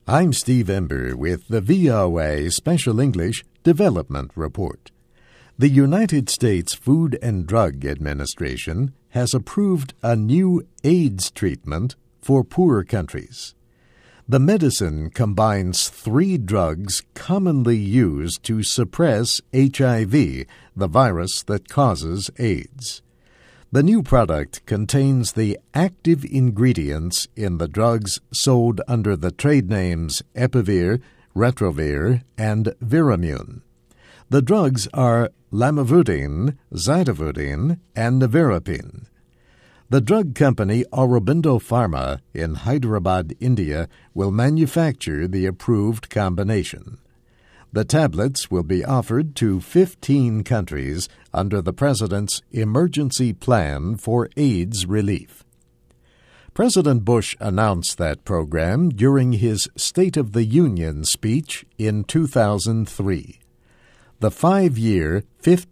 I'm Steve Ember with the VOA Special English Development Report. The United States Food and Drug Administration has approved a new AIDS treatment for poor countries. The medicine combines 3 drugs commonly used to suppress HIV, the virus that causes AIDS. The new product contains the active ingredients in the drugs sold under the trade names Epivir, Retrovir, and Viramune. The drugs are lamivudine, zitavudine, and nevirapine. The drug company Aurobindo Pharma in Hyderabad, India, will manufacture the approved combination. The tablets will be offered to 15 countries under the President's Emergency Plan for AIDS Relief. President Bush announced that program during his State of the Union speech in 2003. The 5-year,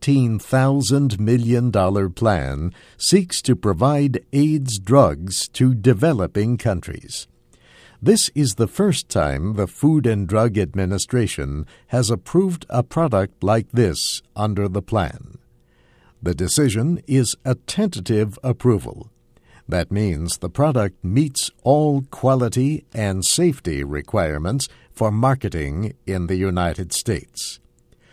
$15,000 million plan seeks to provide AIDS drugs to developing countries. This is the first time the Food and Drug Administration has approved a product like this under the plan. The decision is a tentative approval. That means the product meets all quality and safety requirements for marketing in the United States.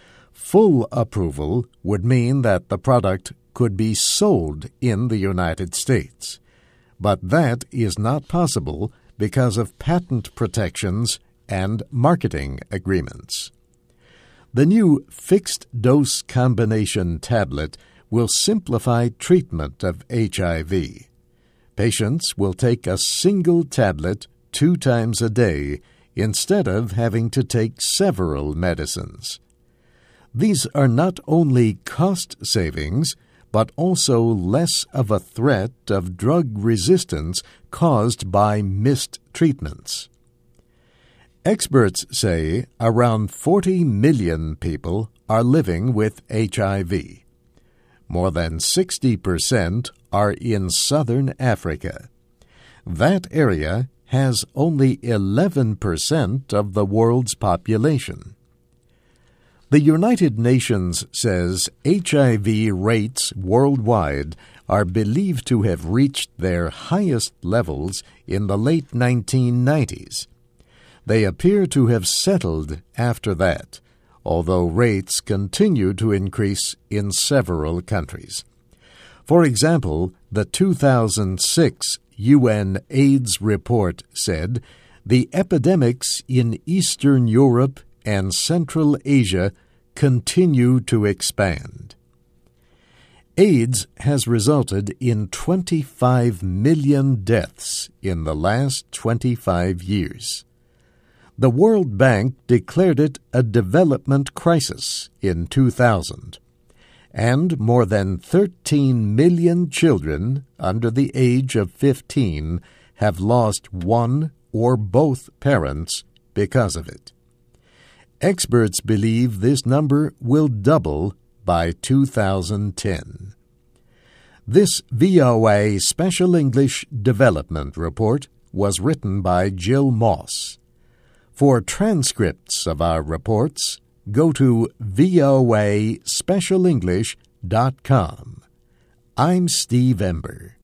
Full approval would mean that the product could be sold in the United States. But that is not possible because of patent protections and marketing agreements. The new fixed-dose combination tablet will simplify treatment of HIV. Patients will take a single tablet 2 times a day instead of having to take several medicines. These are not only cost savings, but also less of a threat of drug resistance caused by missed treatments. Experts say around 40 million people are living with HIV. More than 60% are in southern Africa. That area has only 11% of the world's population. The United Nations says HIV rates worldwide are believed to have reached their highest levels in the late 1990s. They appear to have settled after that, although rates continue to increase in several countries. For example, the 2006 UN AIDS report said the epidemics in Eastern Europe and Central Asia continue to expand. AIDS has resulted in 25 million deaths in the last 25 years. The World Bank declared it a development crisis in 2000, and more than 13 million children under the age of 15 have lost one or both parents because of it. Experts believe this number will double by 2010. This VOA Special English Development Report was written by Jill Moss. For transcripts of our reports, go to voaspecialenglish.com. I'm Steve Ember.